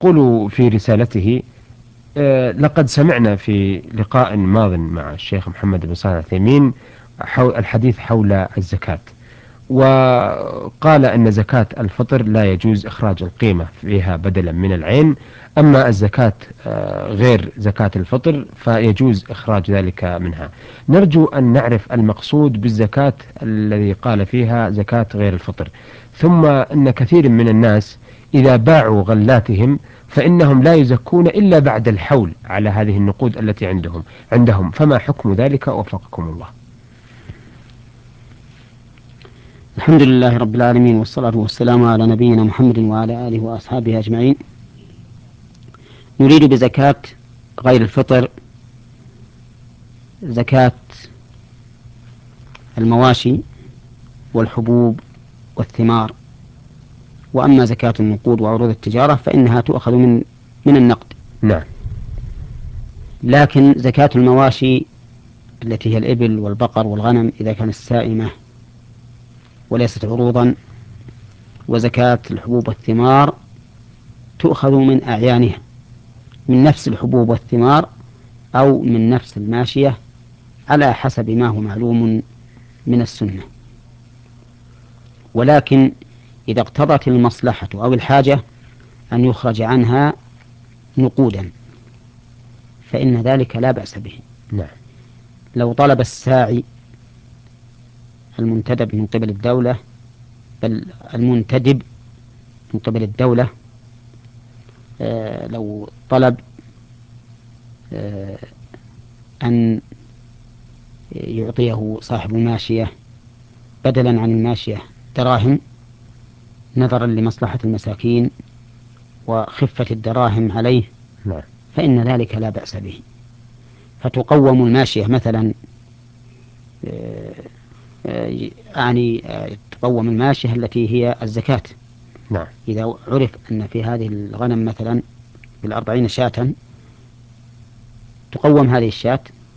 يقول في رسالته: لقد سمعنا في لقاء ماض مع الشيخ محمد بن صالح العثيمين الحديث حول الزكاة، وقال أن زكاة الفطر لا يجوز إخراج القيمة فيها بدلا من العين، أما الزكاة غير زكاة الفطر فيجوز إخراج ذلك منها. نرجو أن نعرف المقصود بالزكاة الذي قال فيها زكاة غير الفطر، ثم أن كثير من الناس إذا باعوا غلاتهم فإنهم لا يزكون إلا بعد الحول على هذه النقود التي عندهم، فما حكم ذلك وفقكم الله؟ الحمد لله رب العالمين، والصلاة والسلام على نبينا محمد وعلى آله وأصحابه أجمعين. نريد بزكاة غير الفطر زكاة المواشي والحبوب والثمار. وأما زكاة النقود وعروض التجارة فإنها تؤخذ من النقد. نعم. لكن زكاة المواشي التي هي الإبل والبقر والغنم إذا كانت سائمة وليست عروضا، وزكاة الحبوب والثمار تؤخذ من أعيانها، من نفس الحبوب والثمار أو من نفس الماشية على حسب ما هو معلوم من السنة. ولكن إذا اقتضت المصلحة أو الحاجة أن يخرج عنها نقودا فإن ذلك لا بأس به. نعم. لو طلب الساعي المنتدب من قبل الدولة، بل المنتدب من قبل الدولة، لو طلب أن يعطيه صاحب الماشية بدلا عن الماشية دراهم نظرا لمصلحة المساكين وخفة الدراهم عليه، نعم. فإن ذلك لا بأس به. فتقوم الماشية مثلا، يعني تقوم الماشية التي هي الزكاة. نعم. إذا عرف أن في هذه الغنم مثلا ب40 شاة، تقوم هذه الشاة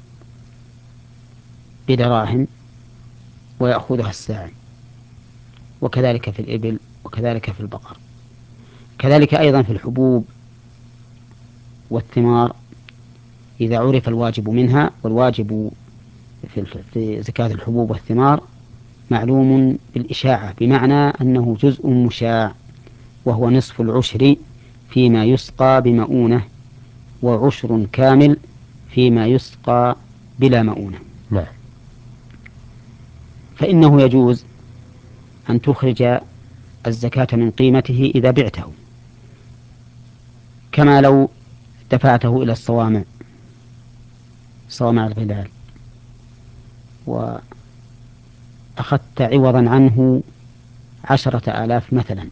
بدراهم ويأخذها الساعي، وكذلك في الإبل وكذلك في البقر، كذلك أيضا في الحبوب والثمار إذا عرف الواجب منها. والواجب في زكاة الحبوب والثمار معلوم بالإشاعة، بمعنى أنه جزء مشاع، وهو نصف العشر فيما يسقى بمؤونة، وعشر كامل فيما يسقى بلا مؤونة. نعم. فإنه يجوز أن تخرج الزكاة من قيمته إذا بعته، كما لو دفعته إلى صوامع الغلال وأخذت عوضا عنه 10,000 مثلا،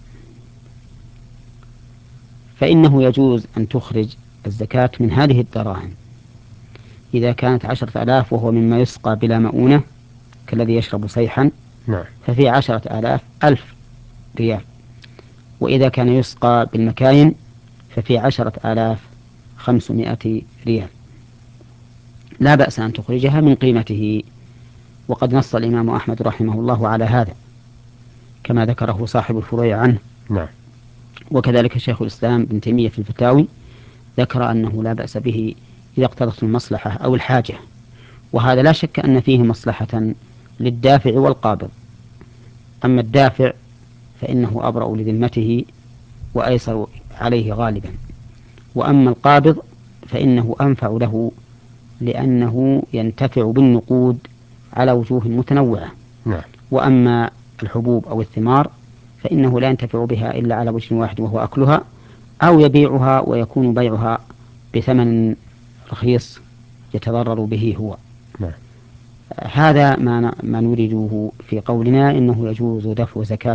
فإنه يجوز أن تخرج الزكاة من هذه الدراهم إذا كانت 10,000 وهو مما يسقى بلا مؤونة كالذي يشرب صيحا، نعم. ففي 10,000 1,000 ريال. وإذا كان يسقى بالمكاين ففي 10,000 500 ريال. لا بأس أن تخرجها من قيمته، وقد نص الإمام أحمد رحمه الله على هذا كما ذكره صاحب الفروع عنه، نعم. وكذلك شيخ الإسلام ابن تيمية في الفتاوي ذكر أنه لا بأس به إذا اقتضت المصلحة أو الحاجة. وهذا لا شك أن فيه مصلحة للدافع والقابض. أما الدافع فإنه أبرأ لذمته وأيسر عليه غالبا، وأما القابض فإنه أنفع له لأنه ينتفع بالنقود على وجوه متنوعة. نعم. وأما الحبوب أو الثمار فإنه لا ينتفع بها إلا على وجه واحد وهو أكلها، أو يبيعها ويكون بيعها بثمن رخيص يتضرر به هو. نعم. هذا ما نريده في قولنا إنه يجوز دفع زكاة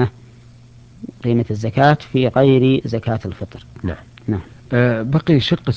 قيمة الزكاة في غير زكاة الفطر. نعم. نعم. بقي شق